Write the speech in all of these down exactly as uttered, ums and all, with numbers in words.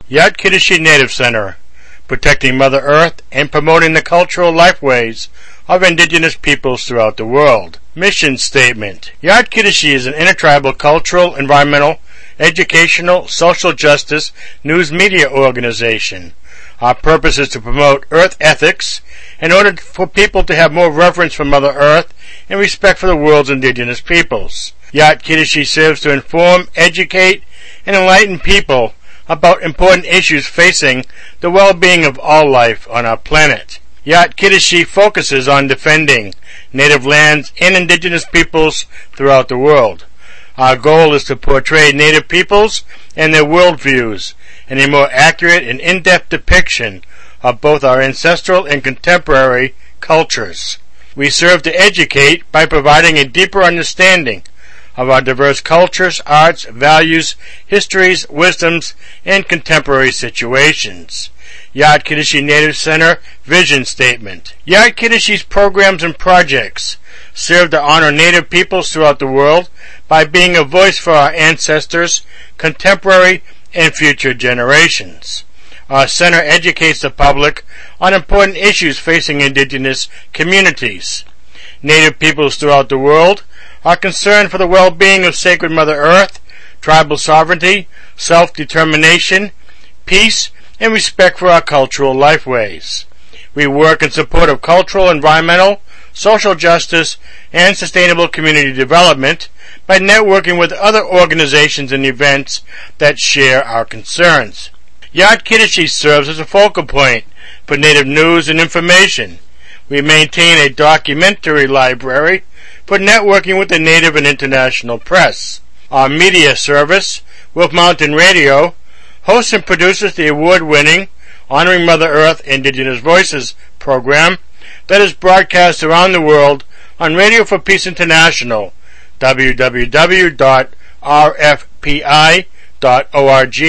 Yadkidishi Native Center, protecting Mother Earth and promoting the cultural lifeways of indigenous peoples throughout the world. Mission Statement. Yadkidishi is an intertribal cultural, environmental, educational, social justice, news media organization. Our purpose is to promote Earth ethics in order for people to have more reverence for Mother Earth and respect for the world's indigenous peoples. Yadkidishi serves to inform, educate, and enlighten people about important issues facing the well-being of all life on our planet. Yadkidishi focuses on defending native lands and indigenous peoples throughout the world. Our goal is to portray native peoples and their worldviews in a more accurate and in-depth depiction of both our ancestral and contemporary cultures. We serve to educate by providing a deeper understanding of our diverse cultures, arts, values, histories, wisdoms, and contemporary situations. Yadkidishi Native Center Vision Statement. Yadkidishi's programs and projects serve to honor Native peoples throughout the world by being a voice for our ancestors, contemporary, and future generations. Our center educates the public on important issues facing indigenous communities. Native peoples throughout the world are concerned for the well-being of sacred Mother Earth, tribal sovereignty, self-determination, peace, and respect for our cultural lifeways. We work in support of cultural, environmental, social justice, and sustainable community development by networking with other organizations and events that share our concerns. Yadkidishi serves as a focal point for Native news and information. We maintain a documentary library for networking with the Native and international press. Our media service, Wolf Mountain Radio, hosts and produces the award-winning Honoring Mother Earth Indigenous Voices program that is broadcast around the world on Radio for Peace International, w w w dot r f p i dot org,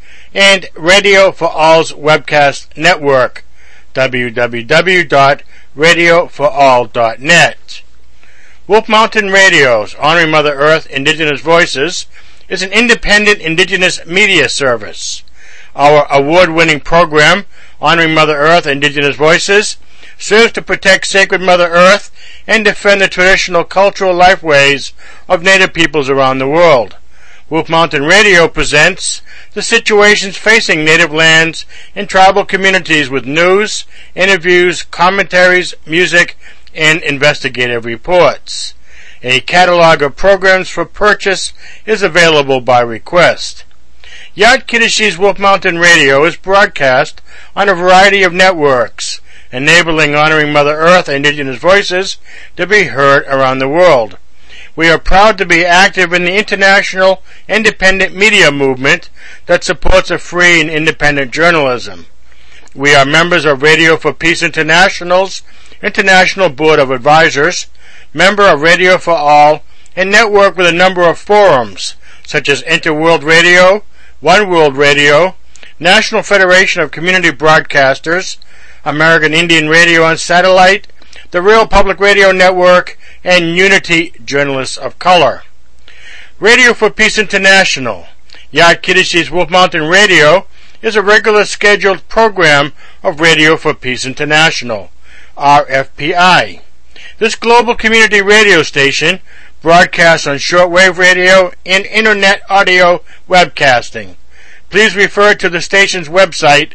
and Radio for All's webcast network, w w w dot radio for all dot net. Wolf Mountain Radio's Honoring Mother Earth Indigenous Voices is an independent indigenous media service. Our award-winning program, Honoring Mother Earth Indigenous Voices, serves to protect sacred Mother Earth and defend the traditional cultural lifeways of Native peoples around the world. Wolf Mountain Radio presents the situations facing Native lands and tribal communities with news, interviews, commentaries, music, and investigative reports. A catalog of programs for purchase is available by request. Yadkidishi's Wolf Mountain Radio is broadcast on a variety of networks, enabling Honoring Mother Earth Indigenous Voices to be heard around the world. We are proud to be active in the international independent media movement that supports a free and independent journalism. We are members of Radio for Peace International's International Board of Advisors, member of Radio for All, and network with a number of forums such as Interworld Radio, One World Radio, National Federation of Community Broadcasters, American Indian Radio on Satellite, the Real Public Radio Network, and Unity Journalists of Color. Radio for Peace International. Yadkidishi's Wolf Mountain Radio is a regular scheduled program of Radio for Peace International, R F P I. This global community radio station broadcasts on shortwave radio and internet audio webcasting. Please refer to the station's website,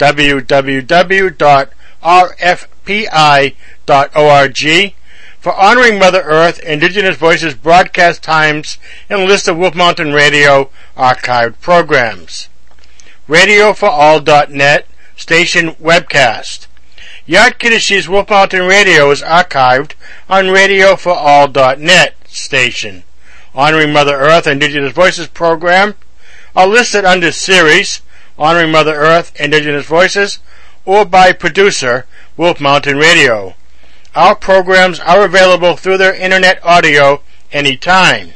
w w w dot r f p i dot org, for Honoring Mother Earth Indigenous Voices broadcast times and list of Wolf Mountain Radio archived programs. radio for all dot net station webcast. Yadkidishi's Wolf Mountain Radio is archived on radio for all dot net station. Honoring Mother Earth Indigenous Voices program are listed under series, Honoring Mother Earth Indigenous Voices, or by producer, Wolf Mountain Radio. Our programs are available through their internet audio anytime.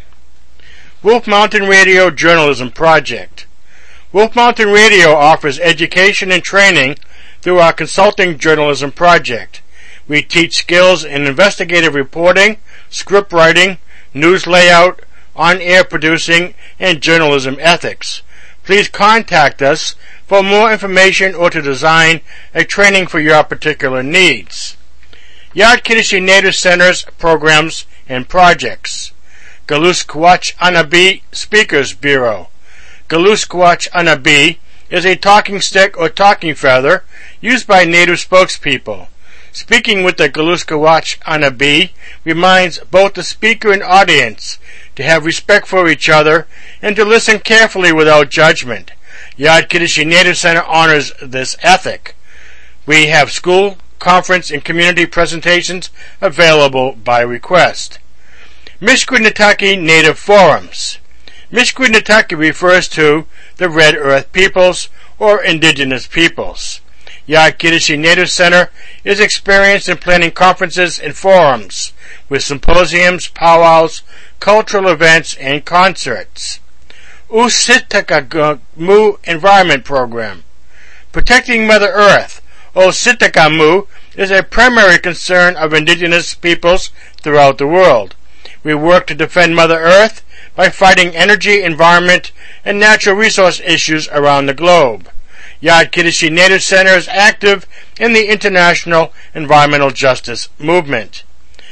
Wolf Mountain Radio Journalism Project. Wolf Mountain Radio offers education and training through our consulting journalism project. We teach skills in investigative reporting, script writing, news layout, on-air producing, and journalism ethics. Please contact us for more information or to design a training for your particular needs. Yad Kiddushi Native Center's programs and projects. Galus Kwach Anabi Speakers Bureau. Galus Kwach Anabi is a talking stick or talking feather used by Native spokespeople. Speaking with the Galus Kwach Anabi reminds both the speaker and audience to have respect for each other and to listen carefully without judgment. Yad Kiddushi Native Center honors this ethic. We have school, conference, and community presentations available by request. Mishkwinetaki Native Forums. Mishkwinetaki refers to the Red Earth peoples or indigenous peoples. Yad Kiddushi Native Center is experienced in planning conferences and forums with symposiums, powwows, cultural events, and concerts. Usitakamu Environment Program. Protecting Mother Earth, Usitakamu, is a primary concern of indigenous peoples throughout the world. We work to defend Mother Earth by fighting energy, environment, and natural resource issues around the globe. Yad Kiddushi Native Center is active in the international environmental justice movement.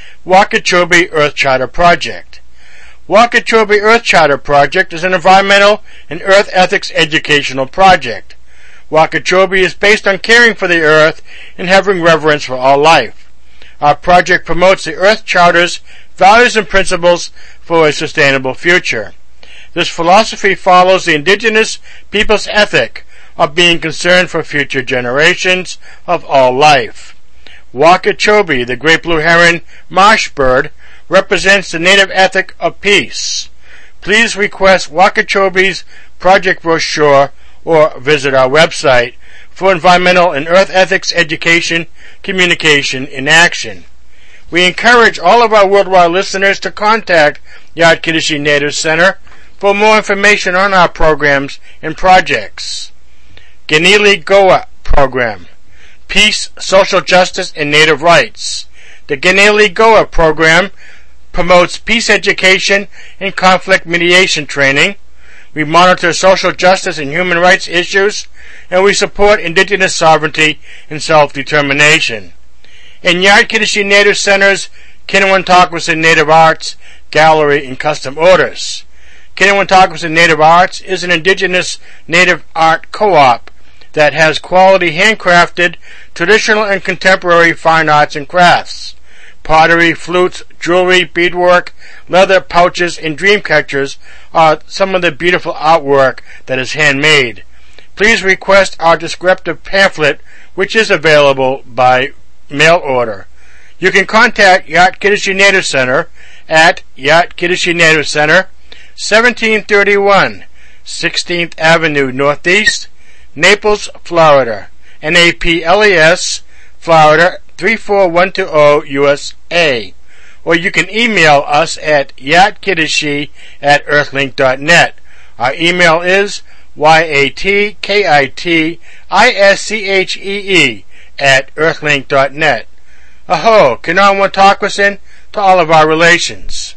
Wakachobi Earth Charter Project. Wakachobi Earth Charter Project is an environmental and earth ethics educational project. Wakachobi is based on caring for the earth and having reverence for all life. Our project promotes the Earth Charter's values and principles for a sustainable future. This philosophy follows the indigenous people's ethic of being concerned for future generations of all life. Wakachobi, the great blue heron marsh bird, represents the native ethic of peace. Please request Wakachobi's project brochure or visit our website for environmental and earth ethics education, communication, and action. We encourage all of our worldwide listeners to contact Yad Kiddushi Native Center for more information on our programs and projects. Genili Goa Program. Peace, Social Justice, and Native Rights. The Genili Goa Program promotes peace education and conflict mediation training. We monitor social justice and human rights issues, and we support indigenous sovereignty and self-determination. In Yad Kiddushi Native Center's Kinawantagwasan Native Arts Gallery and Custom Orders. Kinawantagwasan Native Arts is an indigenous native art co-op that has quality handcrafted, traditional and contemporary fine arts and crafts. Pottery, flutes, jewelry, beadwork, leather pouches, and dream catchers are some of the beautiful artwork that is handmade. Please request our descriptive pamphlet, which is available by mail order. You can contact Yad Kiddushi Native Center at Yad Kiddushi Native Center, seventeen thirty-one sixteenth Avenue Northeast, Naples, Florida, N A P L E S, Florida three four one two zero, U S A. Or you can email us at yadkiddushi at earthlink dot net. Our email is Y-A-T-K-I-T-I-S-C-H-E-E at earthlink dot net. Aho, Kinawantagwasan to all of our relations.